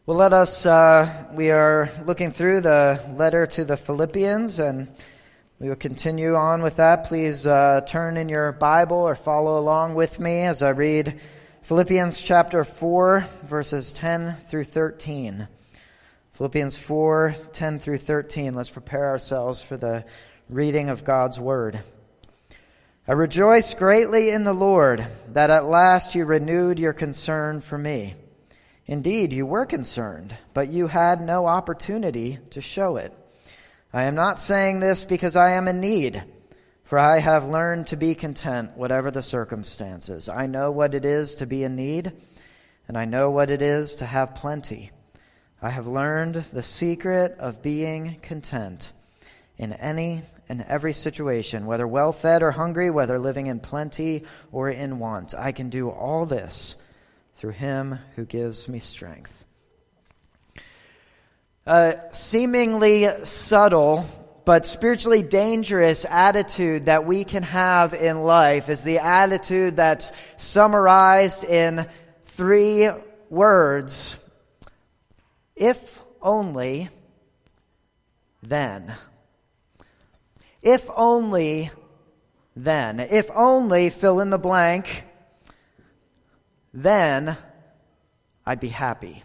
Well, we are looking through the letter to the Philippians, and we will continue on with that. Please turn in your Bible or follow along with me as I read Philippians chapter 4, verses 10 through 13. Philippians 4, 10 through 13. Let's prepare ourselves for the reading of God's Word. I rejoice greatly in the Lord that at last you renewed your concern for me. Indeed, you were concerned, but you had no opportunity to show it. I am not saying this because I am in need, for I have learned to be content, whatever the circumstances. I know what it is to be in need, and I know what it is to have plenty. I have learned the secret of being content in any and every situation, whether well-fed or hungry, whether living in plenty or in want. I can do all this through him who gives me strength. A seemingly subtle but spiritually dangerous attitude that we can have in life is the attitude that's summarized in 3 words: if only, then. If only, then. If only, fill in the blank, then I'd be happy.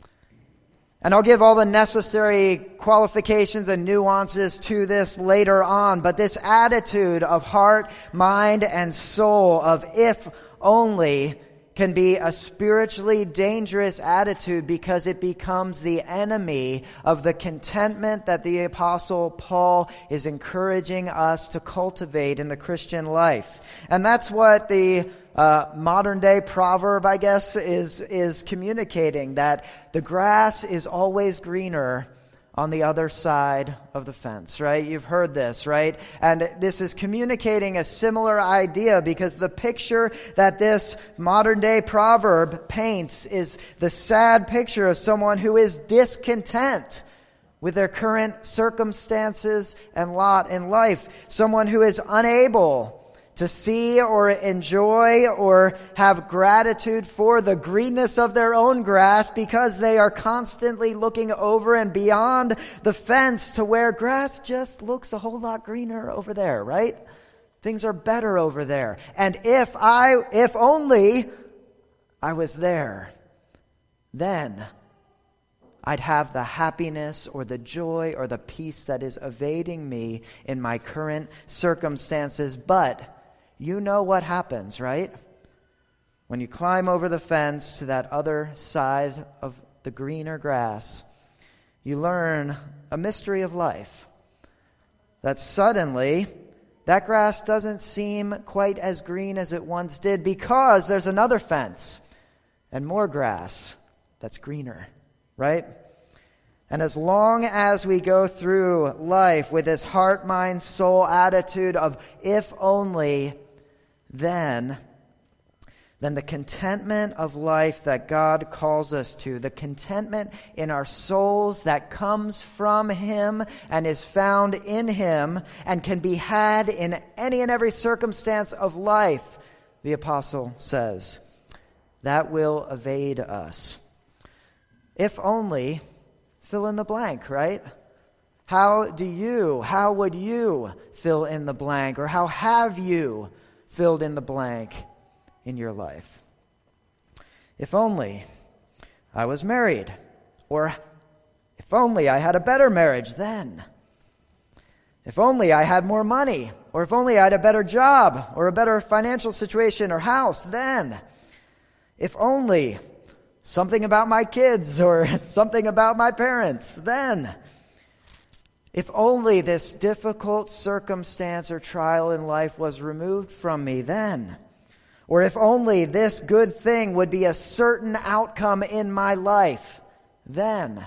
And I'll give all the necessary qualifications and nuances to this later on, but this attitude of heart, mind, and soul of if only can be a spiritually dangerous attitude because it becomes the enemy of the contentment that the Apostle Paul is encouraging us to cultivate in the Christian life. And that's what the modern day proverb, I guess, is communicating, that the grass is always greener on the other side of the fence, right? You've heard this, right? And this is communicating a similar idea because the picture that this modern day proverb paints is the sad picture of someone who is discontent with their current circumstances and lot in life. Someone who is unable to see or enjoy or have gratitude for the greenness of their own grass because they are constantly looking over and beyond the fence to where grass just looks a whole lot greener over there, right? Things are better over there. And if only I was there, then I'd have the happiness or the joy or the peace that is evading me in my current circumstances. But you know what happens, right? When you climb over the fence to that other side of the greener grass, you learn a mystery of life. That suddenly, that grass doesn't seem quite as green as it once did because there's another fence and more grass that's greener, right? And as long as we go through life with this heart, mind, soul attitude of if only, then the contentment of life that God calls us to, the contentment in our souls that comes from Him and is found in Him and can be had in any and every circumstance of life, the apostle says, that will evade us. If only, fill in the blank, right? How would you fill in the blank? Or how have you filled in the blank in your life? If only I was married, or if only I had a better marriage then. If only I had more money, or if only I had a better job, or a better financial situation or house then. If only something about my kids, or something about my parents then. If only this difficult circumstance or trial in life was removed from me then. Or if only this good thing would be a certain outcome in my life then.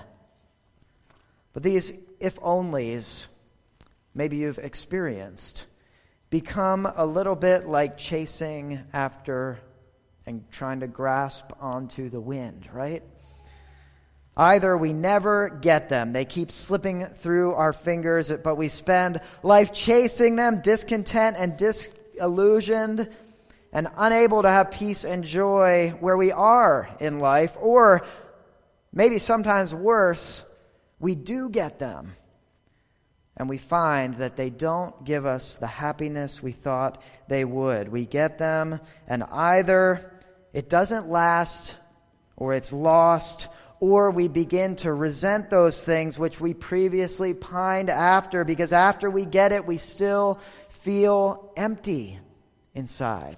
But these if-onlys, maybe you've experienced, become a little bit like chasing after and trying to grasp onto the wind, right? Either we never get them, they keep slipping through our fingers, but we spend life chasing them, discontent and disillusioned, and unable to have peace and joy where we are in life, or maybe sometimes worse, we do get them. And we find that they don't give us the happiness we thought they would. We get them, and either it doesn't last, or it's lost, or we begin to resent those things which we previously pined after, because after we get it, we still feel empty inside.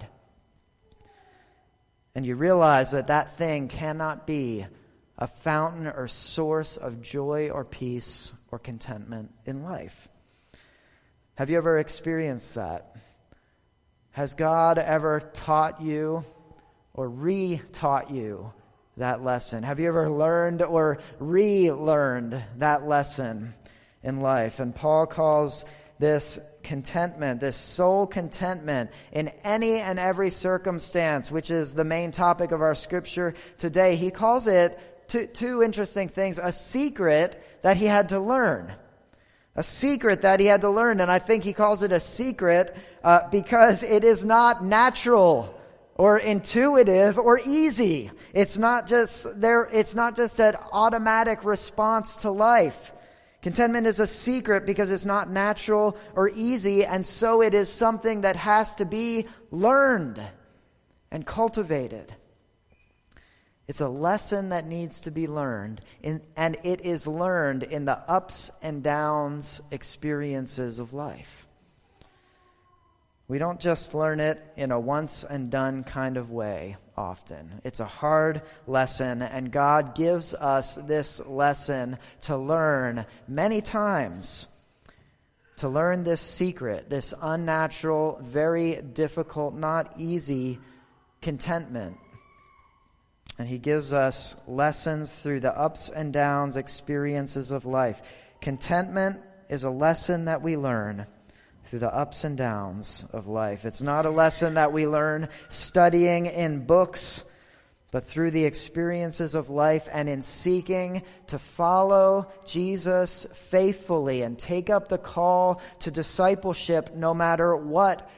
And you realize that that thing cannot be a fountain or source of joy or peace or contentment in life. Have you ever experienced that? Has God ever taught you or re-taught you that lesson? Have you ever learned or relearned that lesson in life? And Paul calls this contentment, this soul contentment in any and every circumstance, which is the main topic of our scripture today. He calls it two interesting things: a secret that he had to learn. A secret that he had to learn. And I think he calls it a secret because it is not natural or intuitive or easy. It's not just that automatic response to life. Contentment is a secret because it's not natural or easy, and so it is something that has to be learned and cultivated. It's a lesson that needs to be learned, and it is learned in the ups and downs experiences of life. We don't just learn it in a once and done kind of way often. It's a hard lesson, and God gives us this lesson to learn many times. To learn this secret, this unnatural, very difficult, not easy contentment. And he gives us lessons through the ups and downs experiences of life. Contentment is a lesson that we learn through the ups and downs of life. It's not a lesson that we learn studying in books, but through the experiences of life and in seeking to follow Jesus faithfully and take up the call to discipleship no matter what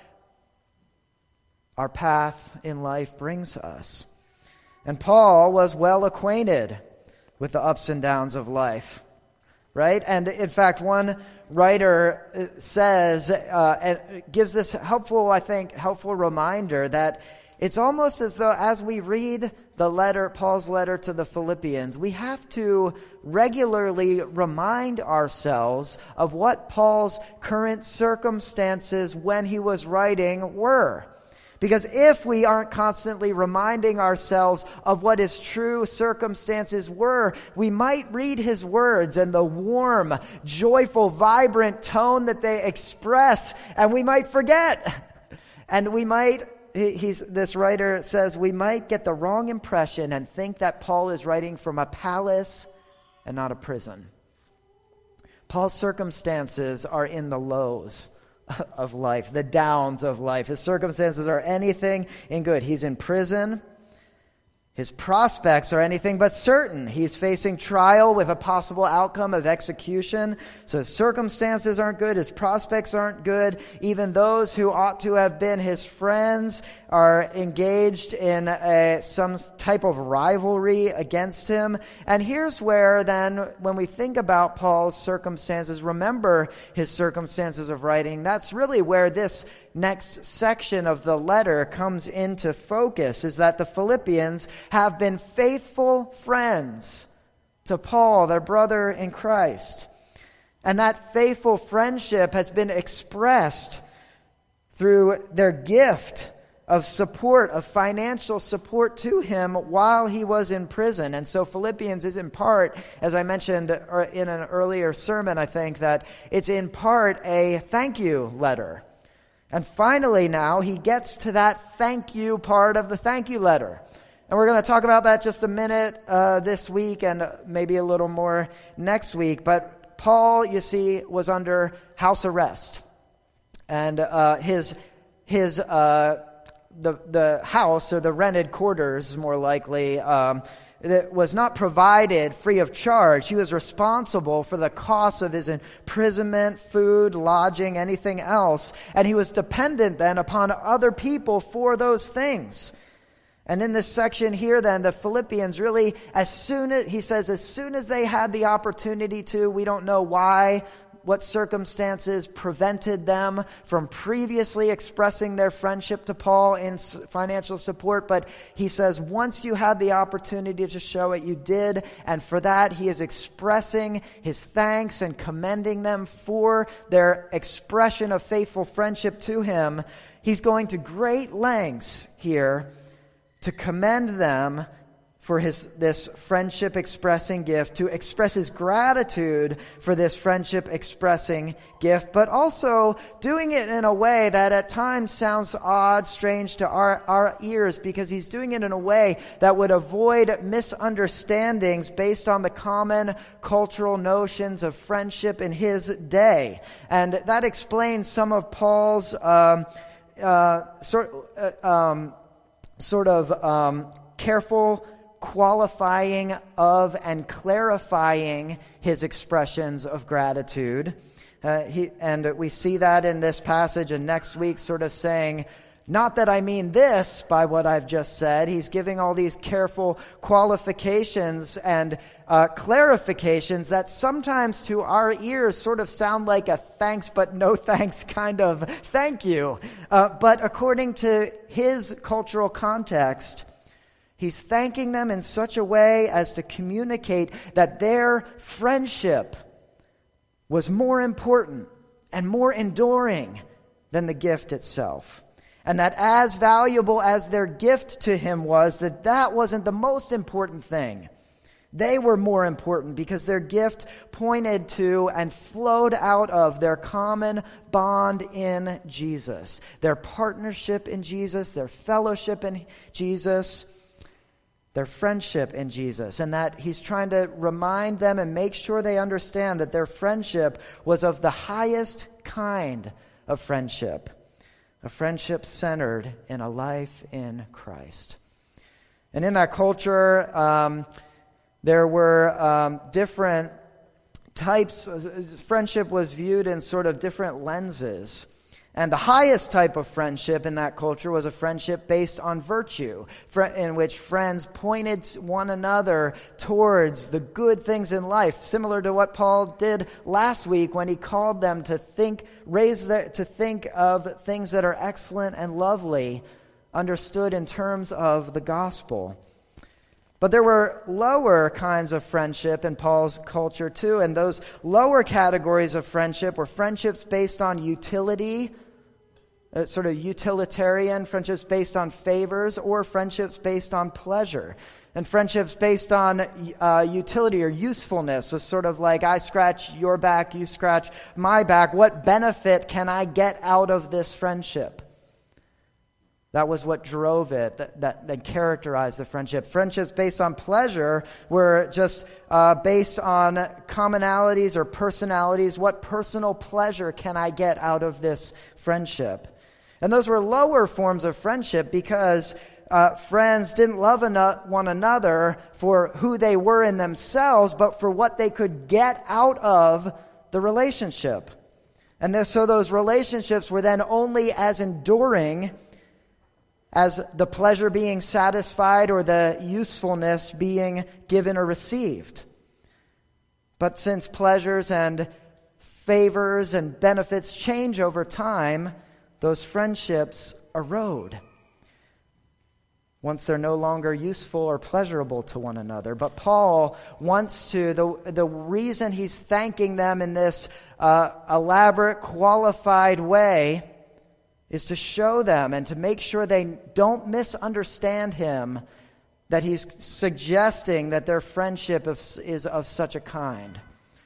our path in life brings us. And Paul was well acquainted with the ups and downs of life, right? And in fact, one writer says, and gives this helpful reminder that it's almost as though as we read Paul's letter to the Philippians, we have to regularly remind ourselves of what Paul's current circumstances when he was writing were. Because if we aren't constantly reminding ourselves of what his true circumstances were, we might read his words and the warm, joyful, vibrant tone that they express, and we might forget. And we might, this writer says, we might get the wrong impression and think that Paul is writing from a palace and not a prison. Paul's circumstances are in the lows of life, the downs of life. His circumstances are anything in good. He's in prison. His prospects are anything but certain. He's facing trial with a possible outcome of execution. So his circumstances aren't good. His prospects aren't good. Even those who ought to have been his friends are engaged in some type of rivalry against him. And here's where then, when we think about Paul's circumstances, remember his circumstances of writing. That's really where this next section of the letter comes into focus, is that the Philippians have been faithful friends to Paul, their brother in Christ. And that faithful friendship has been expressed through their gift of support, of financial support to him while he was in prison. And so Philippians is in part, as I mentioned in an earlier sermon, I think, that it's in part a thank you letter. And finally now, he gets to that thank you part of the thank you letter. And we're going to talk about that just a minute this week and maybe a little more next week. But Paul, you see, was under house arrest. And the house, or the rented quarters more likely, that was not provided free of charge. He was responsible for the cost of his imprisonment, food, lodging, anything else. And he was dependent then upon other people for those things. And in this section here, then, the Philippians really, as soon as they had the opportunity to, we don't know why, what circumstances prevented them from previously expressing their friendship to Paul in financial support. But he says, once you had the opportunity to show it, you did. And for that, he is expressing his thanks and commending them for their expression of faithful friendship to him. He's going to great lengths here to commend them for this friendship expressing gift, to express his gratitude for this friendship expressing gift, but also doing it in a way that at times sounds odd, strange to our ears, because he's doing it in a way that would avoid misunderstandings based on the common cultural notions of friendship in his day. And that explains some of Paul's careful qualifying of and clarifying his expressions of gratitude. And we see that in this passage, and next week sort of saying, not that I mean this by what I've just said. He's giving all these careful qualifications and clarifications that sometimes to our ears sort of sound like a thanks but no thanks kind of thank you. But according to his cultural context, he's thanking them in such a way as to communicate that their friendship was more important and more enduring than the gift itself. And that as valuable as their gift to him was, that wasn't the most important thing. They were more important because their gift pointed to and flowed out of their common bond in Jesus, their partnership in Jesus, their fellowship in Jesus, their friendship in Jesus. And that he's trying to remind them and make sure they understand that their friendship was of the highest kind of friendship. A friendship centered in a life in Christ. And in that culture, there were different types. Friendship was viewed in sort of different lenses. And the highest type of friendship in that culture was a friendship based on virtue, in which friends pointed one another towards the good things in life, similar to what Paul did last week when he called them to think of things that are excellent and lovely, understood in terms of the gospel. But there were lower kinds of friendship in Paul's culture too, and those lower categories of friendship were friendships based on utility, sort of utilitarian, friendships based on favors, or friendships based on pleasure. And friendships based on utility or usefulness was sort of like, I scratch your back, you scratch my back. What benefit can I get out of this friendship? That was what drove it, that characterized the friendship. Friendships based on pleasure were just based on commonalities or personalities. What personal pleasure can I get out of this friendship? And those were lower forms of friendship because friends didn't love one another for who they were in themselves, but for what they could get out of the relationship. And so those relationships were then only as enduring as the pleasure being satisfied or the usefulness being given or received. But since pleasures and favors and benefits change over time, those friendships erode once they're no longer useful or pleasurable to one another. But Paul wants to, the reason he's thanking them in this elaborate, qualified way is to show them and to make sure they don't misunderstand him, that he's suggesting that their friendship is of such a kind.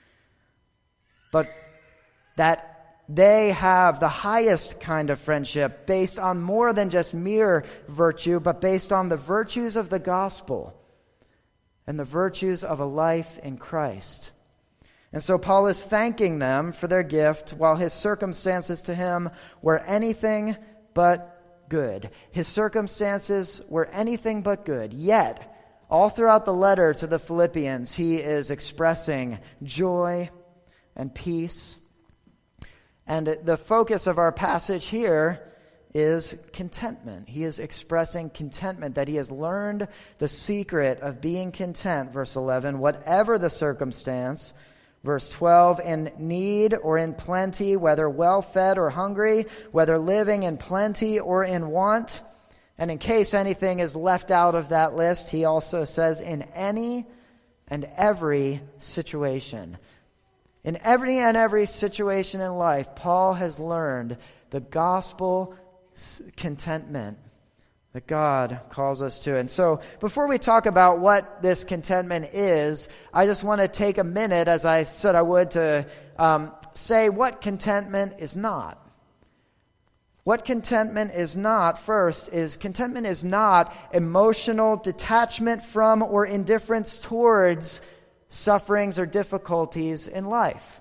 But that they have the highest kind of friendship based on more than just mere virtue, but based on the virtues of the gospel and the virtues of a life in Christ. And so Paul is thanking them for their gift while his circumstances to him were anything but good. His circumstances were anything but good. Yet, all throughout the letter to the Philippians, he is expressing joy and peace. And the focus of our passage here is contentment. He is expressing contentment, that he has learned the secret of being content, verse 11, whatever the circumstance. Verse 12, in need or in plenty, whether well-fed or hungry, whether living in plenty or in want. And in case anything is left out of that list, he also says, in any and every situation. In every situation in life, Paul has learned the gospel contentment that God calls us to. And so before we talk about what this contentment is, I just want to take a minute, as I said I would, to say what contentment is not. What contentment is not, first, is contentment is not emotional detachment from or indifference towards sufferings or difficulties in life.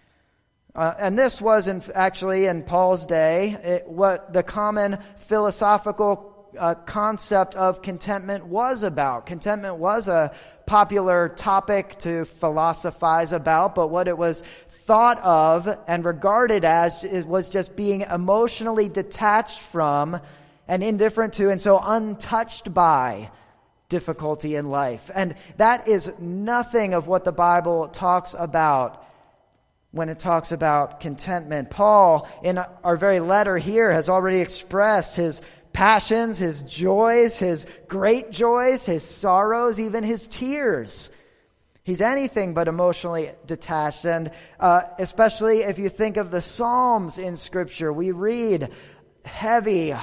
And this was actually in Paul's day what the common philosophical concept of contentment was about. Contentment was a popular topic to philosophize about, but what it was thought of and regarded as was just being emotionally detached from and indifferent to, and so untouched by difficulty in life. And that is nothing of what the Bible talks about when it talks about contentment. Paul, in our very letter here, has already expressed his passions, his joys, his great joys, his sorrows, even his tears. He's anything but emotionally detached. And especially if you think of the Psalms in Scripture, we read heavy,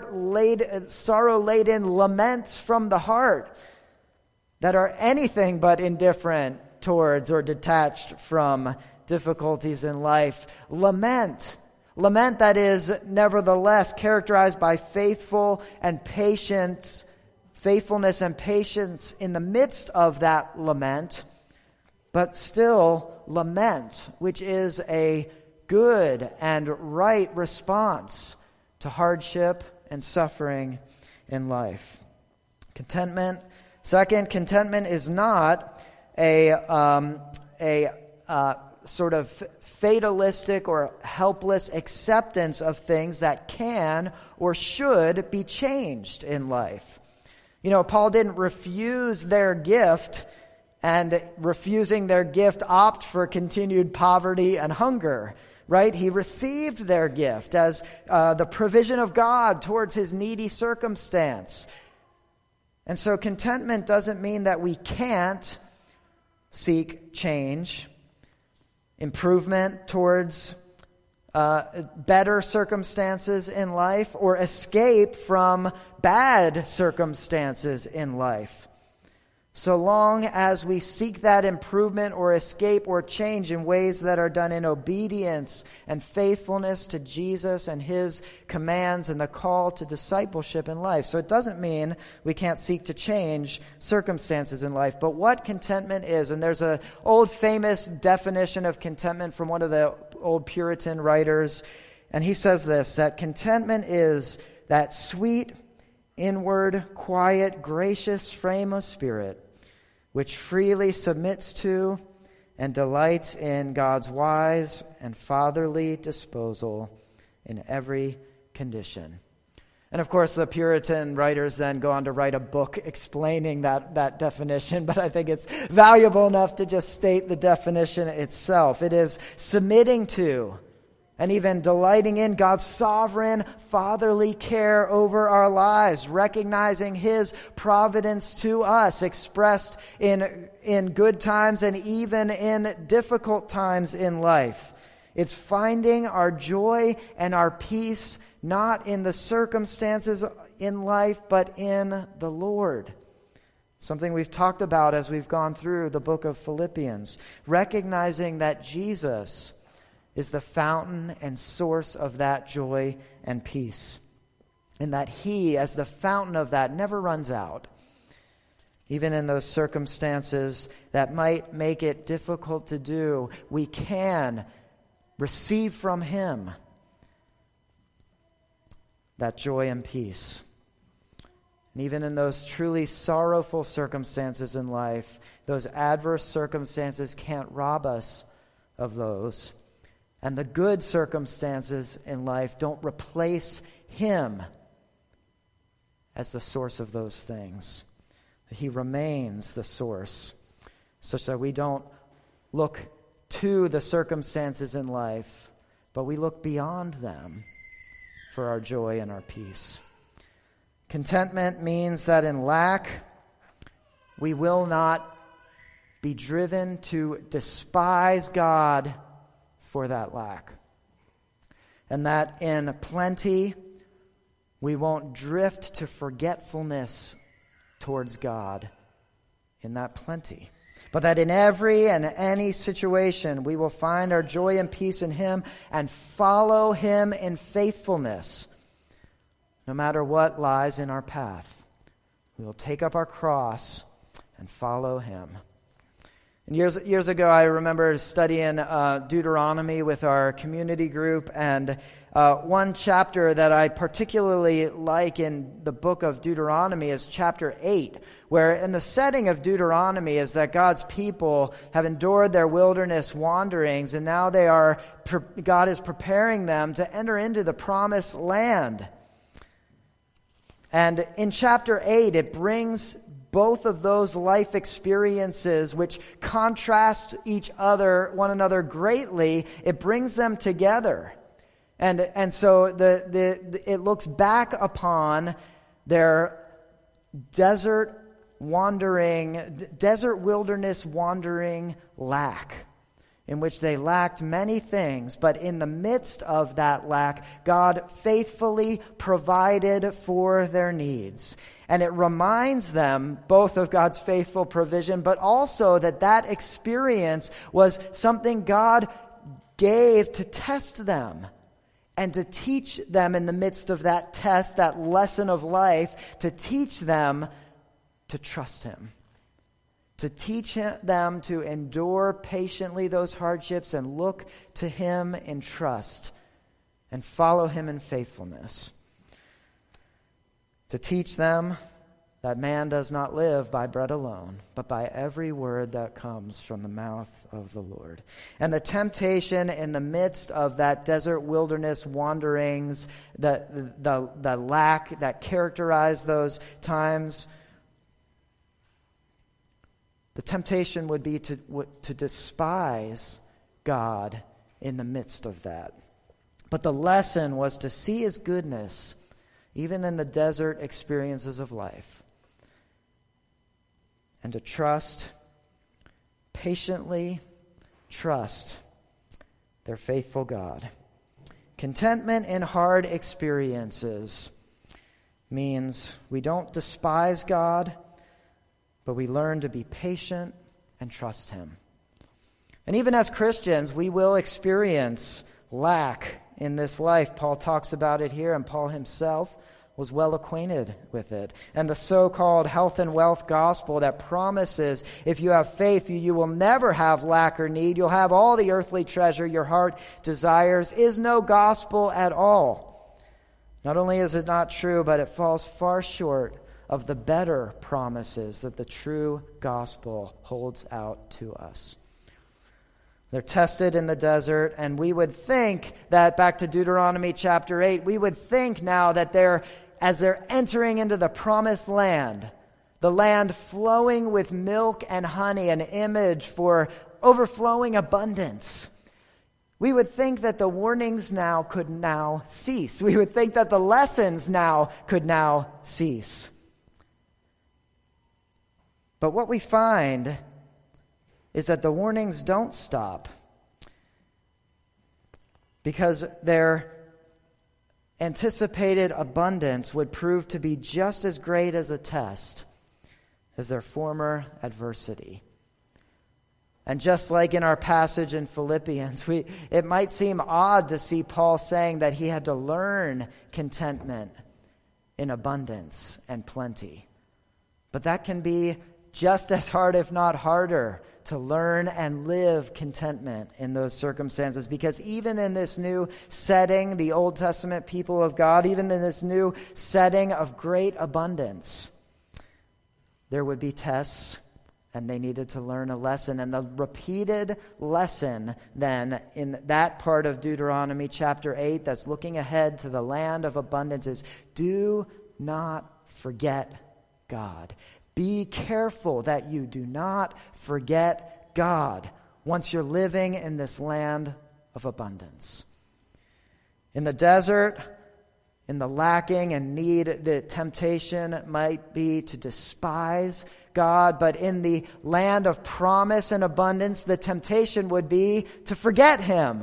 sorrow-laden laments from the heart that are anything but indifferent towards or detached from difficulties in life. Lament that is nevertheless characterized by faithfulness and patience in the midst of that lament, but still lament, which is a good and right response to hardship and suffering in life. Contentment. Second, contentment is not a sort of fatalistic or helpless acceptance of things that can or should be changed in life. You know, Paul didn't refuse their gift, and refusing their gift opt for continued poverty and hunger, right? He received their gift as the provision of God towards his needy circumstance. And so contentment doesn't mean that we can't seek change, improvement towards better circumstances in life, or escape from bad circumstances in life. So long as we seek that improvement or escape or change in ways that are done in obedience and faithfulness to Jesus and his commands and the call to discipleship in life. So it doesn't mean we can't seek to change circumstances in life. But what contentment is, and there's an old famous definition of contentment from one of the old Puritan writers, and he says this, that contentment is that sweet, inward, quiet, gracious frame of spirit which freely submits to and delights in God's wise and fatherly disposal in every condition. And of course, the Puritan writers then go on to write a book explaining that definition, but I think it's valuable enough to just state the definition itself. It is submitting to and even delighting in God's sovereign, fatherly care over our lives, recognizing his providence to us, expressed in good times and even in difficult times in life. It's finding our joy and our peace not in the circumstances in life, but in the Lord. Something we've talked about as we've gone through the book of Philippians. Recognizing that Jesus is the fountain and source of that joy and peace. And that he, as the fountain of that, never runs out. Even in those circumstances that might make it difficult to do, we can receive from him that joy and peace. And even in those truly sorrowful circumstances in life, those adverse circumstances can't rob us of those. and the good circumstances in life don't replace Him as the source of those things. He remains the source, such that we don't look to the circumstances in life, but we look beyond them for our joy and our peace. Contentment means that in lack, we will not be driven to despise God for that lack. And that in plenty, we won't drift to forgetfulness towards God in that plenty. But that in every and any situation, we will find our joy and peace in Him and follow Him in faithfulness, no matter what lies in our path. We will take up our cross and follow Him. And years ago, I remember studying Deuteronomy with our community group, and one chapter that I particularly like in the book of Deuteronomy is chapter 8, where in the setting of Deuteronomy is that God's people have endured their wilderness wanderings, and now God is preparing them to enter into the promised land. And in chapter 8, it brings both of those life experiences, which contrast one another greatly. It brings them together. And so it looks back upon their desert wilderness wandering lack, in which they lacked many things, but in the midst of that lack, God faithfully provided for their needs. And it reminds them both of God's faithful provision, but also that experience was something God gave to test them and to teach them in the midst of that test, that lesson of life, to teach them to trust Him. To teach them to endure patiently those hardships and look to Him in trust and follow Him in faithfulness. To teach them that man does not live by bread alone, but by every word that comes from the mouth of the Lord. And the temptation in the midst of that desert wilderness wanderings, the lack that characterized those times, the temptation would be to despise God in the midst of that. But the lesson was to see His goodness even in the desert experiences of life, and to patiently trust their faithful God. Contentment in hard experiences means we don't despise God, but we learn to be patient and trust Him. And even as Christians, we will experience lack in this life. Paul talks about it here, and Paul himself was well acquainted with it. And the so-called health and wealth gospel that promises if you have faith, you will never have lack or need. You'll have all the earthly treasure your heart desires is no gospel at all. Not only is it not true, but it falls far short of the better promises that the true gospel holds out to us. They're tested in the desert, and we would think that, back to Deuteronomy chapter 8, we would think now that as they're entering into the promised land, the land flowing with milk and honey, an image for overflowing abundance, we would think that the warnings could now cease. We would think that the lessons could now cease. But what we find is that the warnings don't stop, because their anticipated abundance would prove to be just as great as a test as their former adversity. And just like in our passage in Philippians, it might seem odd to see Paul saying that he had to learn contentment in abundance and plenty. But that can be just as hard, if not harder, to learn and live contentment in those circumstances. Because even in this new setting, the Old Testament people of God, even in this new setting of great abundance, there would be tests and they needed to learn a lesson. And the repeated lesson then in that part of Deuteronomy chapter 8 that's looking ahead to the land of abundance is, do not forget God. Be careful that you do not forget God once you're living in this land of abundance. In the desert, in the lacking and need, the temptation might be to despise God, but in the land of promise and abundance, the temptation would be to forget Him.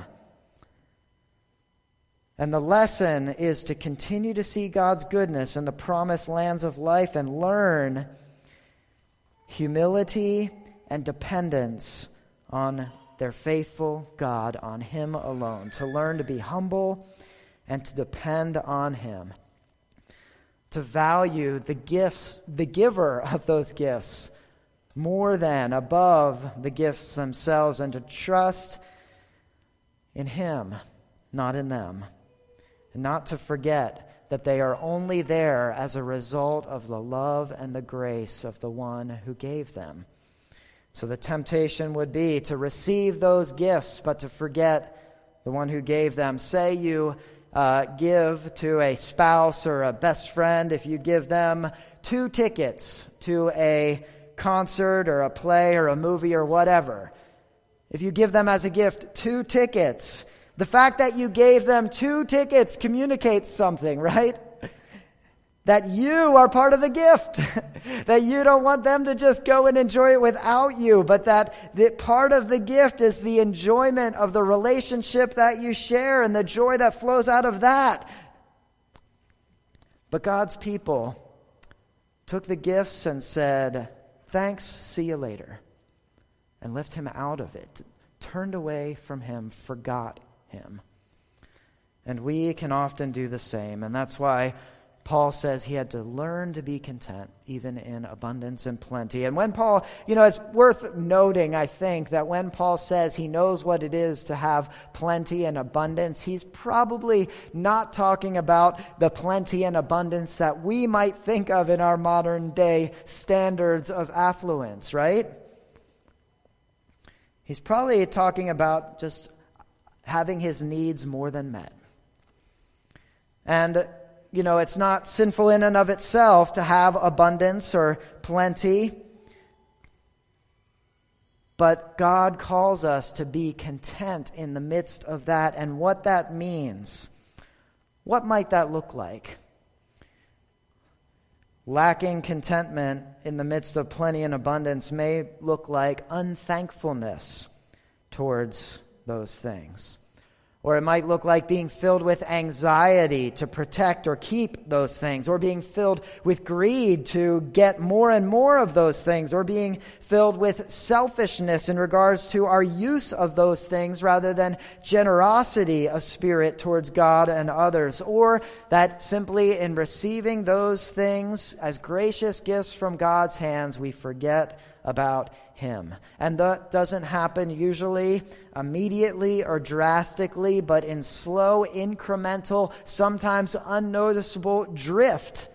And the lesson is to continue to see God's goodness in the promised lands of life and learn humility and dependence on their faithful God, on Him alone. To learn to be humble and to depend on Him. To value the gifts, the giver of those gifts, more than above the gifts themselves, and to trust in Him, not in them. And not to forget that they are only there as a result of the love and the grace of the one who gave them. So the temptation would be to receive those gifts, but to forget the one who gave them. Say you give to a spouse or a best friend, if you give them 2 tickets to a concert or a play or a movie or whatever, if you give them as a gift 2 tickets, the fact that you gave them 2 tickets communicates something, right? That you are part of the gift. That you don't want them to just go and enjoy it without you, but that part of the gift is the enjoyment of the relationship that you share and the joy that flows out of that. But God's people took the gifts and said, thanks, see you later, and left Him out of it, turned away from Him, forgot Him. And we can often do the same, and that's why Paul says he had to learn to be content, even in abundance and plenty. And when Paul, it's worth noting, I think, that when Paul says he knows what it is to have plenty and abundance, he's probably not talking about the plenty and abundance that we might think of in our modern day standards of affluence, right? He's probably talking about just having his needs more than met. And it's not sinful in and of itself to have abundance or plenty. But God calls us to be content in the midst of that. And what that means, what might that look like? Lacking contentment in the midst of plenty and abundance may look like unthankfulness towards those things. Or it might look like being filled with anxiety to protect or keep those things, or being filled with greed to get more and more of those things, or being filled with selfishness in regards to our use of those things rather than generosity of spirit towards God and others, or that simply in receiving those things as gracious gifts from God's hands, we forget about Him. And that doesn't happen usually immediately or drastically, but in slow, incremental, sometimes unnoticeable drift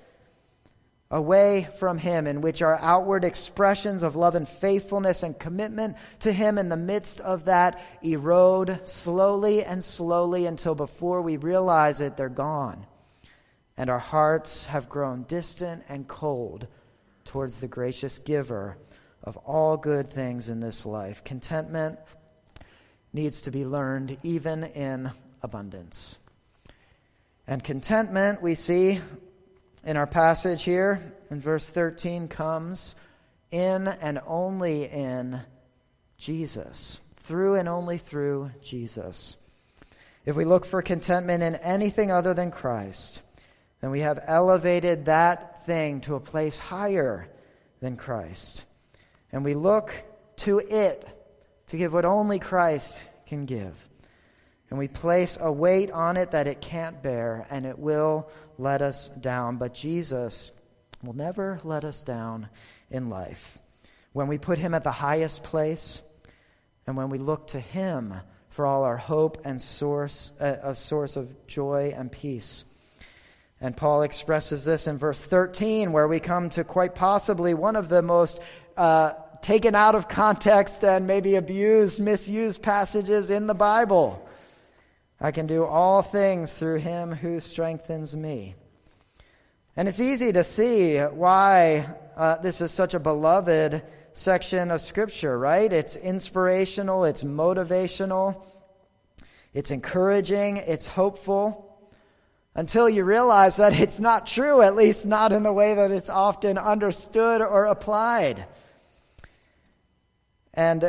away from Him, in which our outward expressions of love and faithfulness and commitment to Him in the midst of that erode slowly and slowly until before we realize it, they're gone. And our hearts have grown distant and cold towards the gracious giver of all good things in this life. Contentment needs to be learned even in abundance. And contentment, we see in our passage here in verse 13, comes in and only in Jesus. Through and only through Jesus. If we look for contentment in anything other than Christ, then we have elevated that thing to a place higher than Christ. And we look to it to give what only Christ can give. And we place a weight on it that it can't bear, and it will let us down. But Jesus will never let us down in life. When we put Him at the highest place, and when we look to Him for all our hope and source of joy and peace. And Paul expresses this in verse 13, where we come to quite possibly one of the most taken out of context and maybe abused, misused passages in the Bible. I can do all things through him who strengthens me. And it's easy to see why this is such a beloved section of Scripture, right? It's inspirational, it's motivational, it's encouraging, it's hopeful. Until you realize that it's not true, at least not in the way that it's often understood or applied. And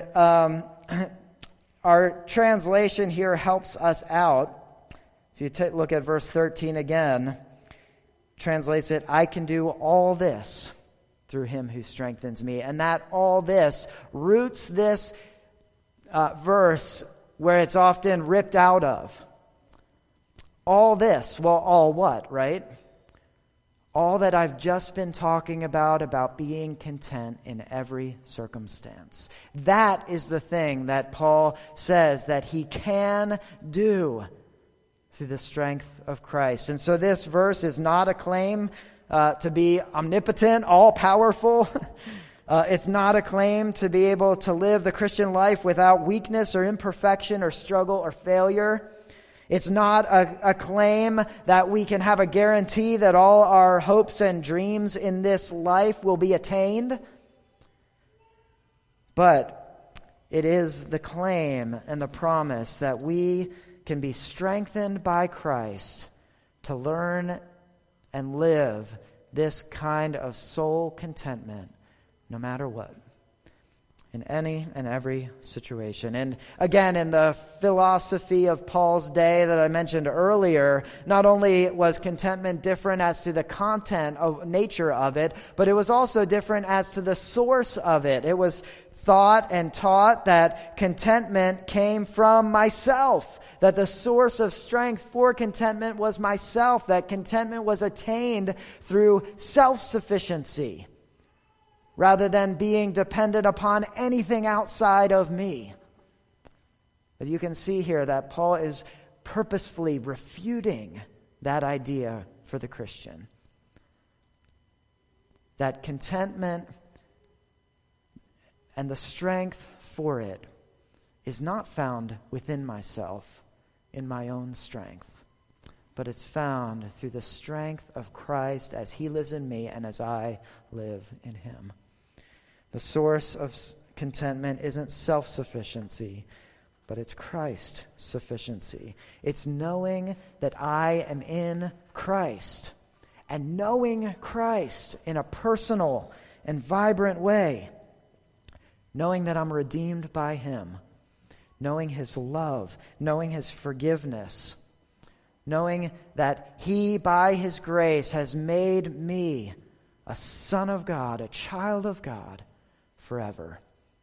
our translation here helps us out. If you look at verse 13 again, translates it, I can do all this through him who strengthens me. And that all this roots this verse where it's often ripped out of. All this, well, all what, right? All that I've just been talking about being content in every circumstance. That is the thing that Paul says that he can do through the strength of Christ. And so this verse is not a claim to be omnipotent, all-powerful. It's not a claim to be able to live the Christian life without weakness or imperfection or struggle or failure. It's not a claim that we can have a guarantee that all our hopes and dreams in this life will be attained. But it is the claim and the promise that we can be strengthened by Christ to learn and live this kind of soul contentment no matter what. In any and every situation. And again, in the philosophy of Paul's day that I mentioned earlier, not only was contentment different as to the content of nature of it, but it was also different as to the source of it. It was thought and taught that contentment came from myself, that the source of strength for contentment was myself, that contentment was attained through self-sufficiency, rather than being dependent upon anything outside of me. But you can see here that Paul is purposefully refuting that idea for the Christian. That contentment and the strength for it is not found within myself in my own strength, but it's found through the strength of Christ as he lives in me and as I live in him. The source of contentment isn't self-sufficiency, but it's Christ's sufficiency. It's knowing that I am in Christ, and knowing Christ in a personal and vibrant way. Knowing that I'm redeemed by him, knowing his love, knowing his forgiveness, knowing that he, by his grace, has made me a son of God, a child of God, forever.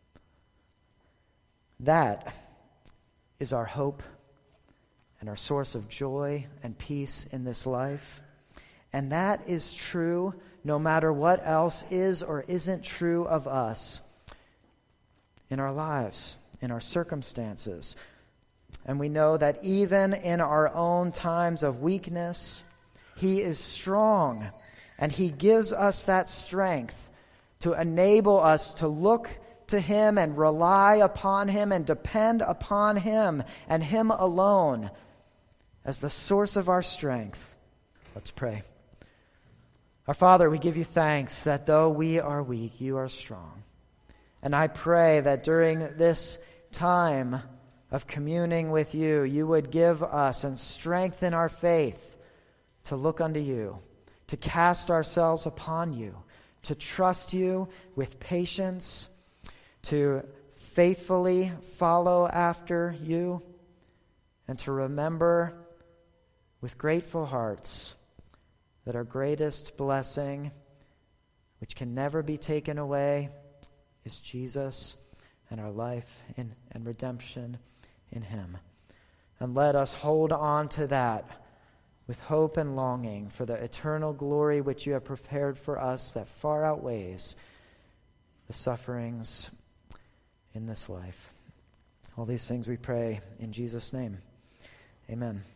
That is our hope and our source of joy and peace in this life. And that is true no matter what else is or isn't true of us in our lives, in our circumstances. And we know that even in our own times of weakness, he is strong, and he gives us that strength to enable us to look to him and rely upon him and depend upon him and him alone as the source of our strength. Let's pray. Our Father, we give you thanks that though we are weak, you are strong. And I pray that during this time of communing with you, you would give us and strengthen our faith to look unto you, to cast ourselves upon you, to trust you with patience, to faithfully follow after you, and to remember with grateful hearts that our greatest blessing, which can never be taken away, is Jesus and our life and redemption in him. And let us hold on to that with hope and longing for the eternal glory which you have prepared for us that far outweighs the sufferings in this life. All these things we pray in Jesus' name. Amen.